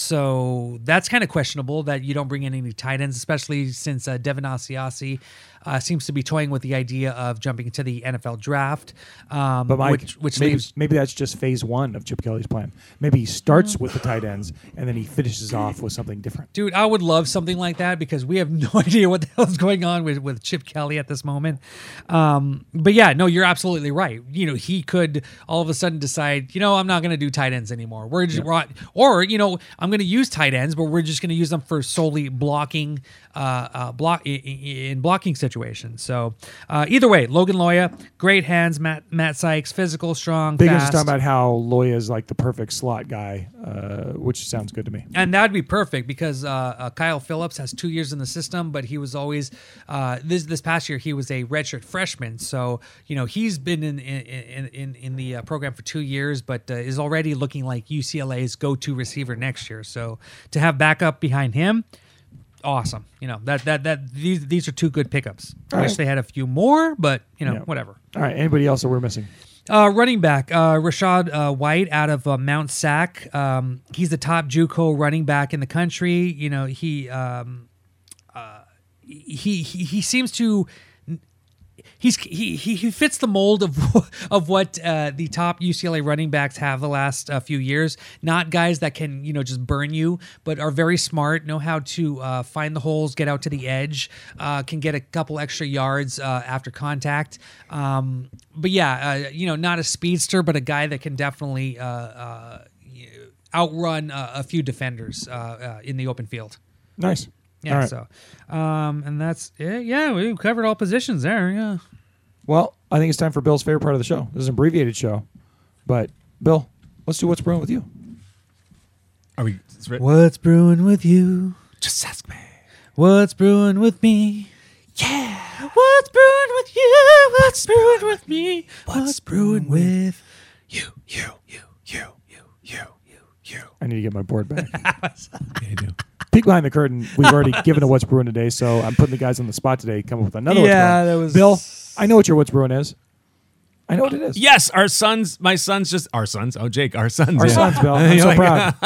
so that's kind of questionable that you don't bring in any tight ends, especially since uh, Devin Asiasi uh, seems to be toying with the idea of jumping into the N F L draft. Um, But Mike, which, which maybe, leaves maybe that's just phase one of Chip Kelly's plan. Maybe he starts with the tight ends and then he finishes off with something different. Dude, I would love something like that because we have no idea what the hell is going on with, with Chip Kelly at this moment. Um, but yeah, no, you're absolutely right. You know, he could all of a sudden decide, you know, I'm not going to do tight ends anymore. We're just, we're, or, you know, I'm going to use tight ends, but we're just going to use them for solely blocking, uh, uh, block in, in blocking situations. So uh, either way, Logan Loya, great hands, Matt, Matt Sykes, physical, strong, Biggins is fast. talking about how Loya is like the perfect slot guy, uh, which sounds good to me. And that'd be perfect because uh, uh, Kyle Phillips has two years in the system, but he was always uh, this this past year he was a redshirt freshman. So you know he's been in in in, in the uh, program for two years, but uh, is already looking like U C L A's go-to receiver next year. So to have backup behind him, awesome. You know that that that these these are two good pickups. I All wish right. they had a few more, but you know Yeah. whatever. All right. Anybody else that we're missing? Uh, running back uh, Rashad uh, White out of uh, Mount Sac. Um, he's the top JUCO running back in the country. You know he um, uh, he, he he seems to. He's he, he he fits the mold of of what uh, the top U C L A running backs have the last uh, few years. Not guys that can you know just burn you, but are very smart, know how to uh, find the holes, get out to the edge, uh, can get a couple extra yards uh, after contact. Um, but yeah, uh, you know, not a speedster, but a guy that can definitely uh, uh, outrun uh, a few defenders uh, uh, in the open field. Nice. Yeah. All right. So, um, and that's yeah, yeah, we covered all positions there. Yeah. Well, I think it's time for Bill's favorite part of the show. This is an abbreviated show, but Bill, let's do what's brewing with you. Are we? It's re- What's brewing with you? Just ask me. What's brewing with me? Yeah. What's brewing with you? What's brewing with me? What's brewing with You, you, you, you, you, you, you, you. I need to get my board back. Yeah, you do. Peek behind the curtain. We've already given a what's brewing today, so I'm putting the guys on the spot today. Come up with another. Yeah, what's brewing. that was- Bill. I know what your what's brewing is. I know what it is. Yes, our sons, my sons, just our sons. Oh, Jake, our sons. Our yeah. sons, Bill. I'm so Like-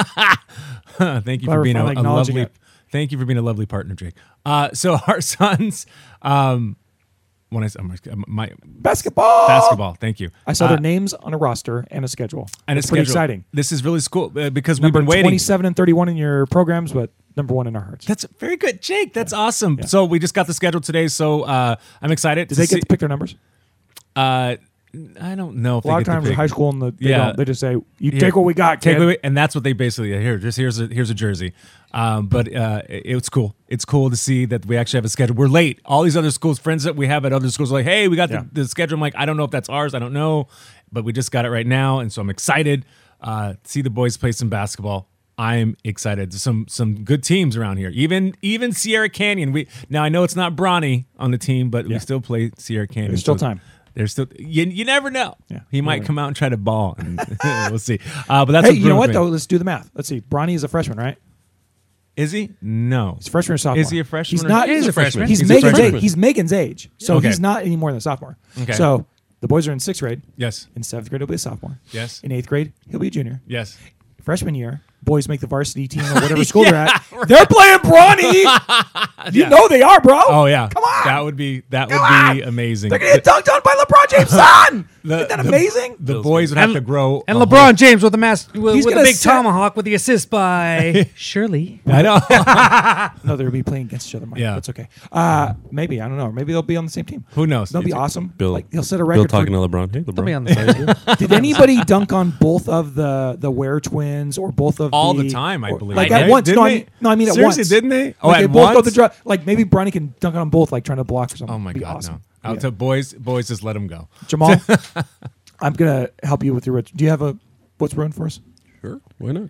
proud. Thank you Glad for we're being a, finally a acknowledging lovely. it. Thank you for being a lovely partner, Jake. Uh, so our sons, um, when I said my Basketball. basketball. Thank you. I saw Uh, their names on a roster and a schedule. and it's a pretty schedule. exciting. This is really cool uh, because Number we've been waiting. twenty-seven and thirty-one in your programs, but number one in our hearts. That's very good, Jake. That's awesome. So we just got the schedule today, so uh, I'm excited. Did to they see, get to pick their numbers? Uh, I don't know. If A lot they of get to times in pick. high school, and the, they, Yeah. don't. They just say, "You Here, take what we got, Take kid." what we- and that's what they basically here. Just here's a here's a jersey. Um, but uh, it, it's cool. It's cool to see that we actually have a schedule. We're late. All these other schools, friends that we have at other schools, are like, hey, we got Yeah. the, the schedule. I'm like, I don't know if that's ours. I don't know, but we just got it right now, and so I'm excited uh, to see the boys play some basketball. I'm excited. Some some good teams around here. Even even Sierra Canyon. We now I know it's not Bronny on the team, but Yeah. we still play Sierra Canyon. There's still So time. There's still you, you never know. Yeah. He might Right. come out and try to ball. And we'll see. Uh, but that's Hey, what's you know brewing what for though? me. Let's do the math. Let's see. Bronny is a freshman, right? Is he? No. He's a freshman or sophomore. Is he a freshman He's or- not. He is he's a freshman. He's, He's a Megan's freshman. age. He's Megan's age, so Okay. he's not any more than a sophomore. Okay. So the boys are in sixth grade. Yes. In seventh grade, he'll be a sophomore. Yes. In eighth grade, he'll be a junior. Yes. Freshman year, boys make the varsity team or whatever school they're at. They're playing Bronny. You Yeah. know they are, bro. Oh yeah. Come on. That would be that would Come be on. amazing. They're gonna get dunked on by LeBron James' son. The- Isn't that the- amazing? The boys would have to grow. And a LeBron whole- James with the mass with, He's with a gonna big set- tomahawk with the assist by Shirley. I know. No, they'll be playing against each other. Mike. Yeah. That's okay. Uh, maybe I don't know. Maybe they'll be on the same team. Who knows? They'll be It's- awesome. Bill, Like he'll set a Bill record. talking for, to LeBron. Hey, They'll be LeBron. on the side. did anybody dunk on both of the the Ware twins or both of All the, the time, I or- believe. Like Right? at once. Didn't No, I they? mean, no, I mean at Seriously, once. didn't they? Oh, Like at they both go once? the draw. Like maybe Bronny can dunk on both, like trying to block or something. Oh my Be God, awesome. no! Out Yeah. to boys, boys, just let them go. Jamal, I'm gonna help you with your. Do you have a what's ruined for us? Sure. Why not?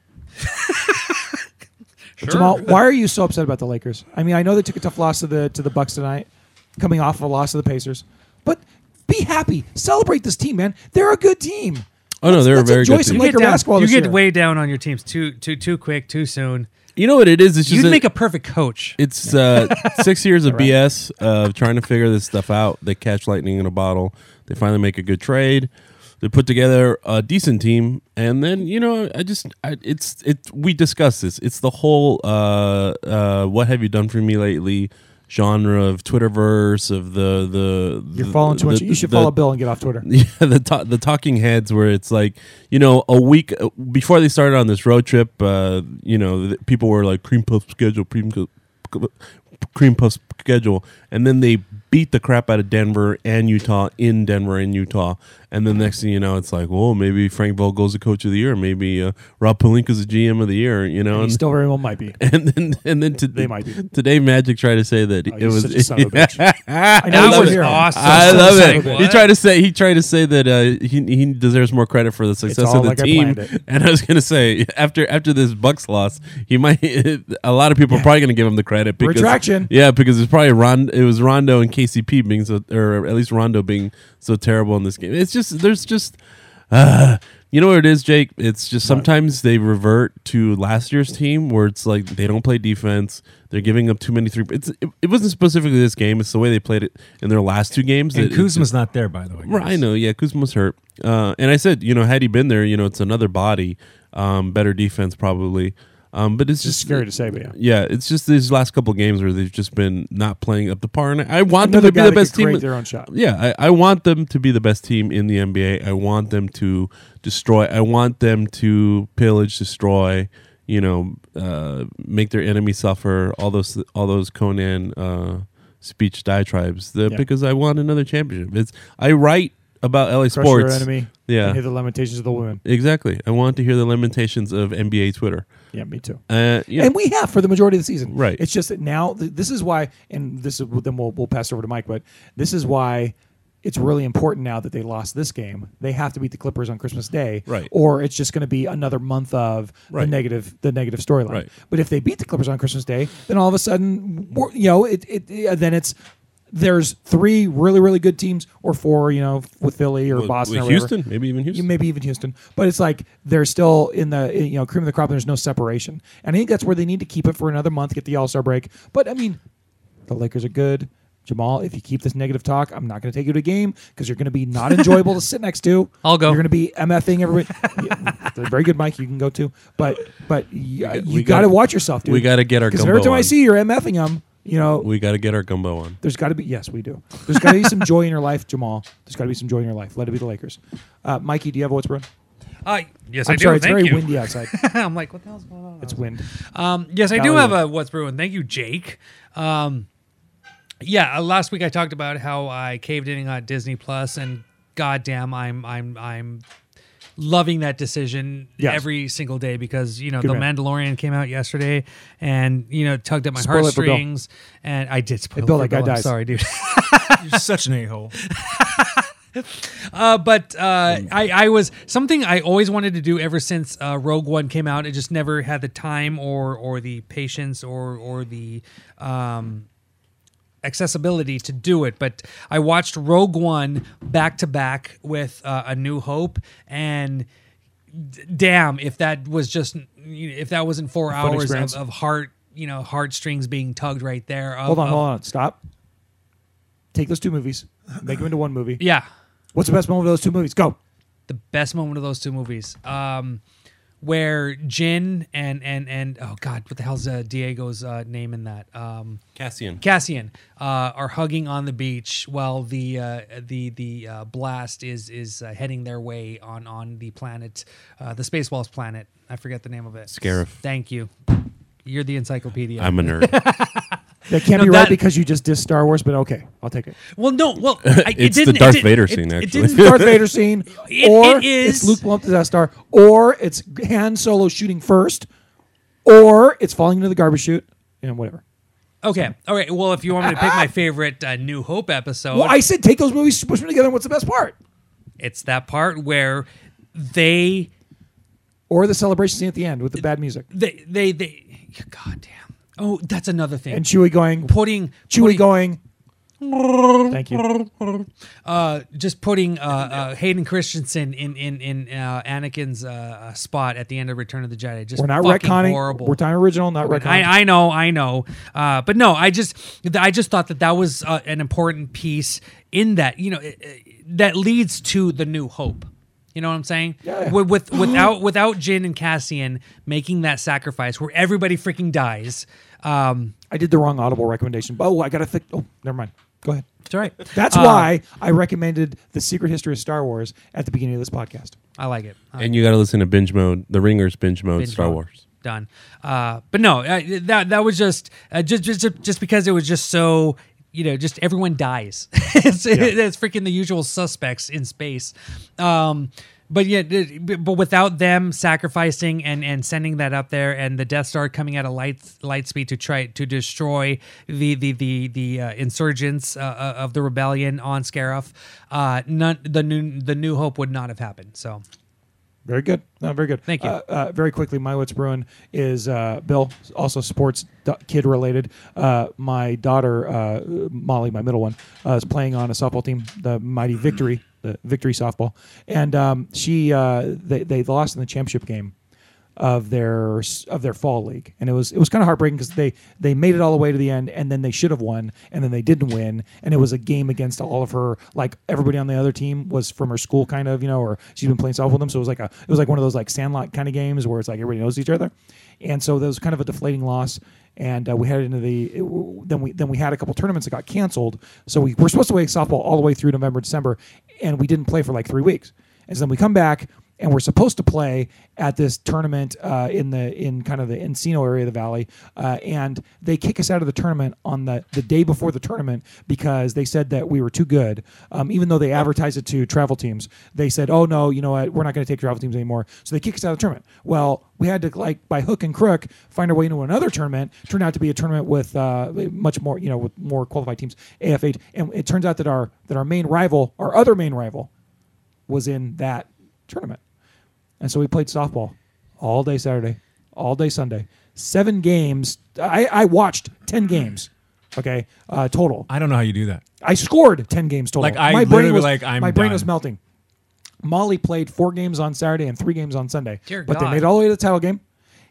Jamal, why are you so upset about the Lakers? I mean, I know they took a tough loss to the to the Bucks tonight, coming off of a loss to the Pacers, but be happy, celebrate this team, man. They're a good team. Oh no, Let's- they're a let's very enjoy good some team. You Laker get, down, basketball you this get year. way down on your teams too too too quick, too soon. You know what it is? It's just You'd that make a perfect coach. it's uh, six years of B S of trying to figure this stuff out. They catch lightning in a bottle. They finally make a good trade. They put together a decent team, and then you know, I just I, it's it. We discussed this. It's the whole uh, uh, what have you done for me lately genre of Twitterverse of the the. You're the- following too much. the- You should the- follow Bill and get off Twitter. Yeah, the ta- the talking heads where it's like, you know, a week uh, before they started on this road trip, uh, you know, th- people were like cream puff schedule, cream puff, cream puff schedule, and then they beat the crap out of Denver and Utah in Denver and Utah, and then next thing you know, it's like, well, maybe Frank Vogel's the coach of the year, maybe uh, Rob Pelinka's the G M of the year, you know, And he and, still very well might be. and then and then to, They might be. today Magic tried to say that Oh, it he's was such a son of a bitch. I I know he's was a hero. awesome. I So love son it. of a He bitch. tried to say he tried to say that uh, he he deserves more credit for the success all of the like I team. planned it. And I was gonna say after after this Bucks loss, he might a lot of people are probably gonna give him the credit because Retraction. yeah, because it's probably Ron. It was Rondo and K C P being so, or at least Rondo being so terrible in this game. It's just there's just. uh, you know what it is, Jake? It's just sometimes they revert to last year's team where it's like they don't play defense. They're giving up too many three. It's it, it wasn't specifically this game. It's the way they played it in their last two games. And It- it's Kuzma's just- not there, by the way. Right, guys. I know. Yeah, Kuzma's hurt. Uh, and I said, you know, had he been there, you know, it's another body, um, better defense probably. Um, but it's It's just just scary to say, but yeah. Yeah, it's just these last couple of games where they've just been not playing up to par. And I, I want Another them to be guy the that best could team. create their own shot. Yeah, I, I want them to be the best team in the N B A. I want them to destroy. I want them to pillage, destroy. You know, uh, make their enemy suffer. All those, all those Conan uh, speech diatribes. The, Yeah. Because I want another championship. It's I write about L A Crush sports. your enemy. Yeah. And hear the lamentations of the women. Exactly. I want to hear the lamentations of N B A Twitter. Yeah, me too. Uh, yeah. And we have for the majority of the season. Right. It's just that now th- this is why, and this is then we'll we'll pass over to Mike, but this is why it's really important now that they lost this game. They have to beat the Clippers on Christmas Day, Right. Or it's just going to be another month of the Right. negative the negative storyline. Right. But if they beat the Clippers on Christmas Day, then all of a sudden, we're- you know, it, it yeah, then it's. There's three really, really good teams, or four, you know, with Philly or With- Boston with or whatever. Houston, maybe even Houston. You maybe even Houston, but it's like they're still in the you know cream of the crop. And there's no separation, and I think that's where they need to keep it for another month, get the All Star break. But I mean, the Lakers are good. Jamal, if you keep this negative talk, I'm not going to take you to a game because you're going to be not enjoyable to sit next to. I'll go. You're going to be MFing everybody. Yeah, they're very good, Mike. You can go too, but but you, we you got- got to watch yourself, dude. we gotta get our because gumbo every time I on. see you're MFing them, you know, We got to get our gumbo on. there's got to be, yes, we do. There's got to be some joy in your life, Jamal. There's got to be some joy in your life. Let it be the Lakers. Uh, Mikey, do you have a what's brewing? Uh, yes, I I'm do. sorry, it's Thank very you. windy outside. I'm like, what the hell's going on? It's wind. Um, yes, I do Valley have Wind. a what's brewing. Thank you, Jake. Um, yeah, uh, last week I talked about how I caved in on Disney Plus, and goddamn, I'm I'm I'm loving that decision Yes. every single day because you know Good the man. Mandalorian came out yesterday, and you know tugged at my Spoil it for Bill. heartstrings, and I did spoil Hey, Bill, it for that guy Bill. I'm dies. sorry, dude. You're such an a-hole. Uh, but uh, I, I was something I always wanted to do ever since uh, Rogue One came out. I just never had the time or or the patience or or the um, accessibility to do it. But I watched Rogue One back to back with uh, A New Hope, and d- damn, if that was just if that wasn't four fun hours experience. of, of heart, you know, heartstrings being tugged right there. Of, Hold on, of- hold on. Stop. Take those two movies, make them into one movie. Yeah. What's the best moment of those two movies? Go. The best moment of those two movies, um, where Jin and and and oh god, what the hell's uh, Diego's uh, name in that? Um, Cassian. Cassian uh, are hugging on the beach while the uh, the the uh, blast is is uh, heading their way on on the planet, uh, the Spaceballs planet. I forget the name of it. Scarif. Thank you. You're the encyclopedia. I'm a nerd. That can't No, be right that- because you just dissed Star Wars, but okay, I'll take it. well, no, well, I, it It's the didn't- it Darth didn't- Vader it- scene, it actually. didn't- Darth Vader scene, It- or it is- it's Luke Blum to Death Star, or it's Han Solo shooting first, or it's falling into the garbage chute, and whatever. Okay, all right. Well, if you want me to pick my favorite uh, New Hope episode, Well, I said take those movies, push them together, and what's the best part? it's that part where they Or the celebration scene at the end with the bad music, they they they god damn. Oh, that's another thing. and Chewie going, putting Chewie putting, going. Thank you. uh just putting uh, uh Hayden Christensen in in in uh, Anakin's uh, spot at the end of Return of the Jedi. Just We're not fucking retconning. horrible. We're talking original, not retconning. I, I know, I know, uh, but no, I just, I just thought that that was uh, an important piece in that, you know, it, it- that leads to the New Hope. You know what I'm saying? Yeah. With, with without without Jin and Cassian making that sacrifice where everybody freaking dies. Um, I did the wrong Audible recommendation. Oh, I got to think. Oh, never mind. Go ahead. it's all right. That's Uh, why I recommended The Secret History of Star Wars at the beginning of this podcast. I like it. I And you got to listen to Binge Mode, The Ringers Binge Mode, Binge Star mode. Wars. Done. Uh, but no, uh, that that was just uh, just just just because it was just so, you know, just everyone dies. it's, it's freaking the usual suspects in space. Um, but yeah, it- but without them sacrificing and, and sending that up there, and the Death Star coming at a light light speed to try to destroy the the the the uh, insurgents uh, uh, of the rebellion on Scarif, uh, none the new the New Hope would not have happened. So. Very good. No, very good. Thank you. Uh, uh, very quickly, my what's brewing is uh, Bill, also sports do- kid related. Uh, my daughter uh, Molly, my middle one, uh, is playing on a softball team, the Mighty Victory the Victory softball, and um, she uh, they they lost in the championship game of their of their fall league, and it was it was kind of heartbreaking because they they made it all the way to the end, and then they should have won, and then they didn't win, and it was a game against all of her, like everybody on the other team was from her school, kind of, you know, or she'd been playing softball with them, so it was like a it was like one of those like Sandlot kind of games where it's like everybody knows each other, and so there was kind of a deflating loss. And uh, we headed into the it, then we then we had a couple tournaments that got canceled, so we were supposed to play softball all the way through November, December, and we didn't play for like three weeks, and so then we come back. And we're supposed to play at this tournament uh, in the in kind of the Encino area of the valley, uh, and they kick us out of the tournament on the, the day before the tournament because they said that we were too good. Um, even though they advertised it to travel teams, they said, "Oh no, you know what? We're not going to take travel teams anymore." So they kick us out of the tournament. Well, we had to, like, by hook and crook, find our way into another tournament. Turned out to be a tournament with uh, much more, you know, with more qualified teams, A F H, and it turns out that our that our main rival, our other main rival, was in that tournament. And so we played softball all day Saturday, all day Sunday. Seven games. I, I watched ten games, okay, uh, total. I don't know how you do that. I scored ten games total. Like, I my literally brain was, like, I'm My brain done. was melting. Molly played four games on Saturday and three games on Sunday. Dear but God. they made it all the way to the title game,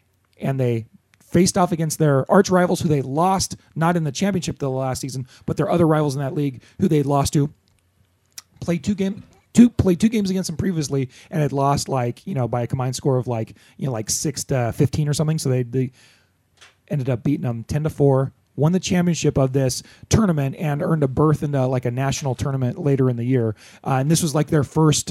and they faced off against their arch rivals who they lost, not in the championship the last season, but their other rivals in that league who they'd lost to. Played two games. Two played two games against them previously and had lost, like, you know, by a combined score of like you know like six to fifteen or something. So they they ended up beating them ten to four, won the championship of this tournament, and earned a berth into like a national tournament later in the year. Uh, and this was like their first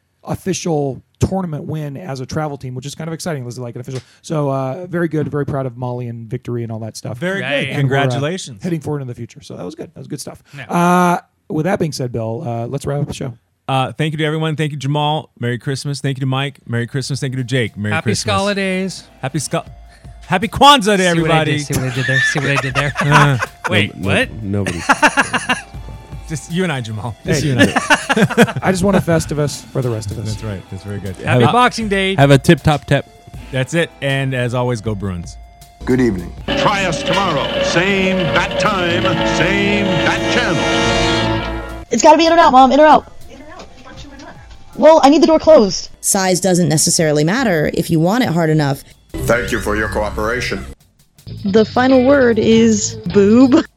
official tournament win as a travel team, which is kind of exciting. It was like an official. So uh, very good, very proud of Molly and Victory and all that stuff. Very Right. good. And we're, uh, Congratulations. heading forward in the future. So that was good. That was good stuff. Yeah. Uh, with that being said, Bill, uh, let's wrap up the show. Uh, thank you to everyone. Thank you, Jamal. Merry Christmas. Thank you to Mike. Merry Christmas. Thank you to Jake. Merry Happy Christmas. Scala days. Happy Scala. Happy Kwanzaa to See everybody. What I did, see what I did there. See what I did there. Uh, Wait, No- what? Nobody. just you and I, Jamal. Just Hey. you and I. I just want a Festivus for the rest of us. That's right. That's very good. Happy Uh, Boxing Day. Have a tip top tap. That's it. And as always, go Bruins. Good evening. Try us tomorrow. Same bat time, same bat channel. It's gotta be in or out, Mom. In or out. Well, I need the door closed. Size doesn't necessarily matter if you want it hard enough. Thank you for your cooperation. The final word is boob.